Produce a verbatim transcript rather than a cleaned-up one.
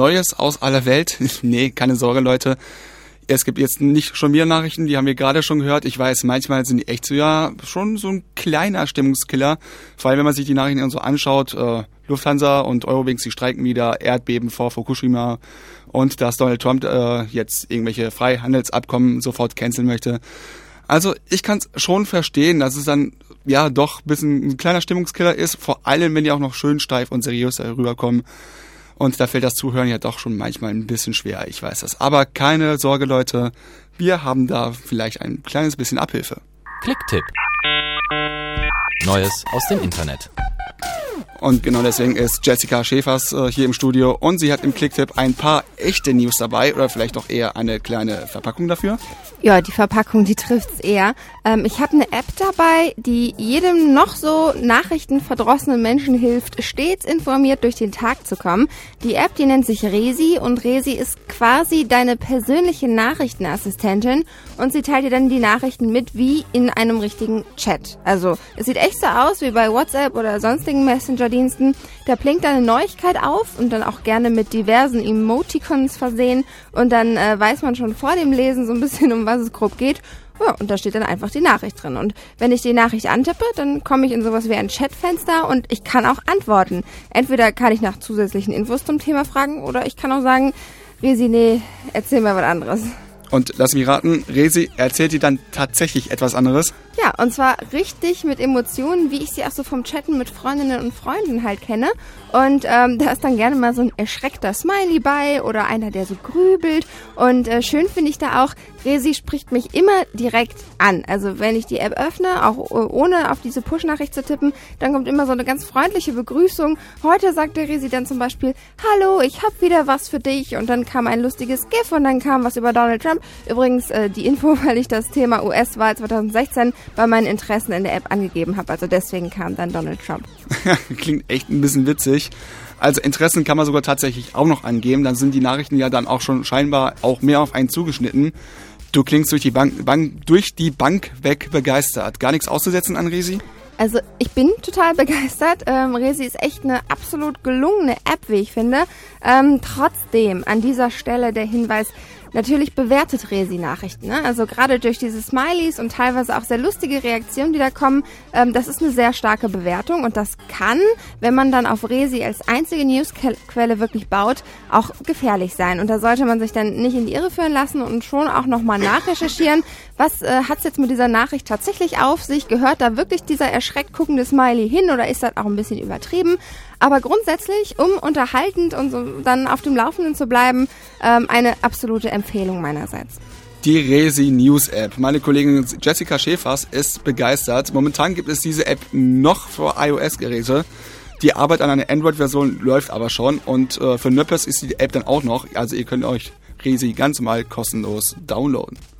Neues aus aller Welt? Nee, keine Sorge, Leute. Es gibt jetzt nicht schon wieder Nachrichten, die haben wir gerade schon gehört. Ich weiß, manchmal sind die echt so, ja, schon so ein kleiner Stimmungskiller. Vor allem, wenn man sich die Nachrichten so anschaut, äh, Lufthansa und Eurowings, die streiken wieder, Erdbeben vor Fukushima und dass Donald Trump äh, jetzt irgendwelche Freihandelsabkommen sofort canceln möchte. Also ich kann es schon verstehen, dass es dann ja doch ein bisschen ein kleiner Stimmungskiller ist, vor allem, wenn die auch noch schön steif und seriös rüberkommen. Und da fällt das Zuhören ja doch schon manchmal ein bisschen schwer, ich weiß das. Aber keine Sorge, Leute, wir haben da vielleicht ein kleines bisschen Abhilfe. Klicktipp. Neues aus dem Internet. Und genau deswegen ist Jessica Schäfers äh, hier im Studio und sie hat im Klicktipp ein paar echte News dabei oder vielleicht auch eher eine kleine Verpackung dafür. Ja, die Verpackung, die trifft's eher. Ähm, ich habe eine App dabei, die jedem noch so nachrichtenverdrossenen Menschen hilft, stets informiert durch den Tag zu kommen. Die App, die nennt sich Resi und Resi ist quasi deine persönliche Nachrichtenassistentin und sie teilt dir dann die Nachrichten mit wie in einem richtigen Chat. Also es sieht echt so aus wie bei WhatsApp oder sonstigen Messenger-Diensten. Da blinkt eine Neuigkeit auf und dann auch gerne mit diversen Emoticons versehen und dann äh, weiß man schon vor dem Lesen so ein bisschen, um was es grob geht. Ja, und da steht dann einfach die Nachricht drin. Und wenn ich die Nachricht antippe, dann komme ich in sowas wie ein Chatfenster und ich kann auch antworten. Entweder kann ich nach zusätzlichen Infos zum Thema fragen oder ich kann auch sagen, Resi, nee, erzähl mir was anderes. Und lass mich raten, Resi erzählt dir dann tatsächlich etwas anderes? Ja, und zwar richtig mit Emotionen, wie ich sie auch so vom Chatten mit Freundinnen und Freunden halt kenne. Und ähm, da ist dann gerne mal so ein erschreckter Smiley bei oder einer, der so grübelt. Und äh, schön finde ich da auch, Resi spricht mich immer direkt an. Also wenn ich die App öffne, auch ohne auf diese Push-Nachricht zu tippen, dann kommt immer so eine ganz freundliche Begrüßung. Heute sagt der Resi dann zum Beispiel, hallo, ich hab wieder was für dich. Und dann kam ein lustiges GIF und dann kam was über Donald Trump. Übrigens äh, die Info, weil ich das Thema U S-Wahl zwanzig sechzehn bei meinen Interessen in der App angegeben habe. Also deswegen kam dann Donald Trump. Klingt echt ein bisschen witzig. Also Interessen kann man sogar tatsächlich auch noch angeben. Dann sind die Nachrichten ja dann auch schon scheinbar auch mehr auf einen zugeschnitten. Du klingst durch die Bank, Bank, durch die Bank weg begeistert. Gar nichts auszusetzen an Resi? Also ich bin total begeistert. Ähm, Resi ist echt eine absolut gelungene App, wie ich finde. Ähm, trotzdem an dieser Stelle der Hinweis, natürlich bewertet Resi Nachrichten, ne? Also gerade durch diese Smileys und teilweise auch sehr lustige Reaktionen, die da kommen, ähm, das ist eine sehr starke Bewertung und das kann, wenn man dann auf Resi als einzige Newsquelle wirklich baut, auch gefährlich sein. Und da sollte man sich dann nicht in die Irre führen lassen und schon auch nochmal nachrecherchieren. Was äh, hat's jetzt mit dieser Nachricht tatsächlich auf sich? Gehört da wirklich dieser erschreckt guckende Smiley hin oder ist das auch ein bisschen übertrieben? Aber grundsätzlich, um unterhaltend und so dann auf dem Laufenden zu bleiben, ähm, eine absolute Empfehlung meinerseits. Die Resi News App. Meine Kollegin Jessica Schäfers ist begeistert. Momentan gibt es diese App noch für iOS-Geräte. Die Arbeit an einer Android-Version läuft aber schon und äh, für Nöppers ist die App dann auch noch. Also ihr könnt euch Resi ganz normal kostenlos downloaden.